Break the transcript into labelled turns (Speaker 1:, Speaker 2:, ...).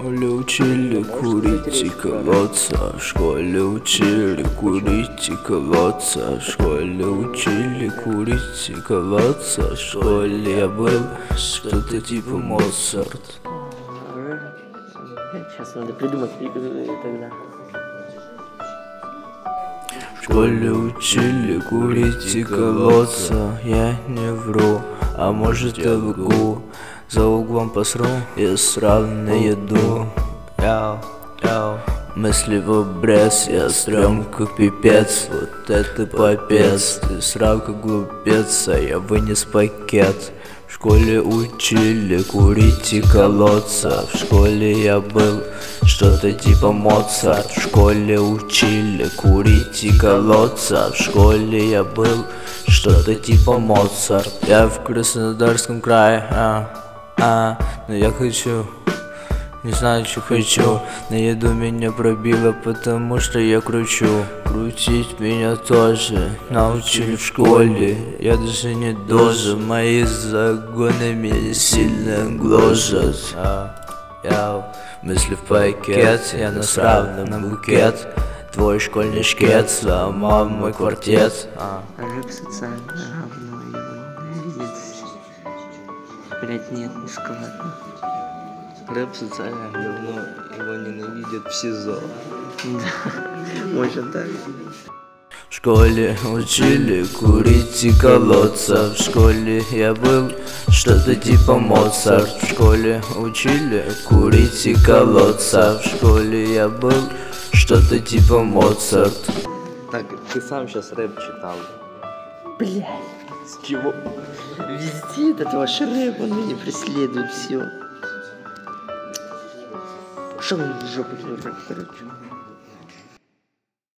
Speaker 1: школе учили курить и колоться, в школе учили курить и колоться, в школе учили курить и колоться, в школе я был что-то типа Моцарт.
Speaker 2: Сейчас надо придумать тогда.
Speaker 1: В школе учили курить и колоться, я не вру, а может я лгу. За углом посру и сразу на еду. Мысли в обрез, я стрём как пипец. Вот это попец, ты срал как глупец, а я вынес пакет. В школе учили курить и колоться, в школе я был что-то типа Моцарт. В школе учили курить и колоться, в школе я был что-то типа Моцарт. Я в Краснодарском крае, но я хочу, не знаю, что хочу. На еду меня пробило, потому что я кручу. Крутить меня тоже научили в школе. Я даже не должен, мои загоны меня сильно гложат. Мысли в пакет, я насрал на букет. Твой школьный шкет сломал мой квартет.
Speaker 2: Рэп социальное равно его ненавидит. Блять, нет, не складно.
Speaker 1: Рэп социальное говно, его ненавидят в СИЗО.
Speaker 2: Да, может так.
Speaker 1: В школе учили курить и колоться, в школе я был что-то типа Моцарт. В школе учили курить и колоться, в школе я был что-то типа Моцарт.
Speaker 3: Так, ты сам сейчас рэп читал.
Speaker 2: Блять, с чего? Везде этот ваш рэп, он меня преследует, все. Шел в жопу, короче.